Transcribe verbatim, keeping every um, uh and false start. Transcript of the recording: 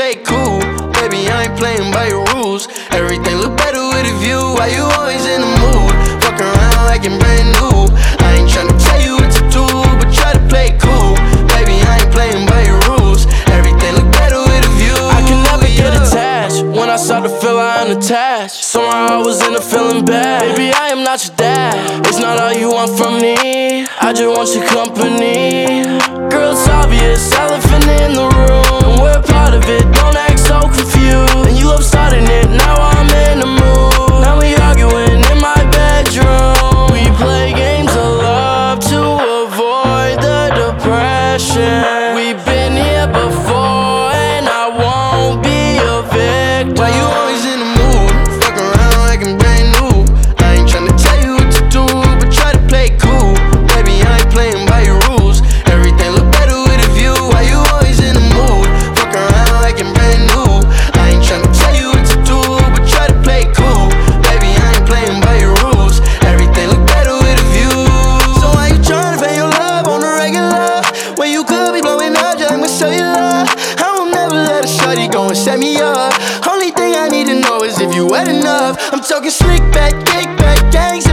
play cool. Baby, I ain't playing by your rules. Everything look better with a view. Why you always in the mood? Fuck around like I'm brand new. I ain't tryna tell you what to do, but try to play cool. Baby, I ain't playing by your rules. Everything look better with a view. I can never yeah. get attached. When I start to feel I'm unattached, somehow I was in a feeling bad. Baby, I am not your dad. It's not all you want from me. I just want your company. Girl, it's obvious, elephant in the room, and we're part of it. Don't act so confused. And you love starting it. Now I'm in the mood. Now we arguing in my bedroom. We play games of love to avoid the depression. We've been here before, and I won't be a victim. Why you always in the mood? Fuck around like I'm brand new. I ain't tryna tell you what to do, but try to play cool. Baby, I ain't playing by your rules. Everything look better with a view. Why you always in the mood? Fuck around like I'm brand new. I ain't tryna tell you what to do, but try to play cool. Baby, I ain't playing by your rules. Everything look better with a view. So why you tryna pay your love on the regular when you could be blowing up just with cellular? I will never let a shawty go and set me up. Only thing I need to know is if you wet enough. I'm talking slick back, kick back, gang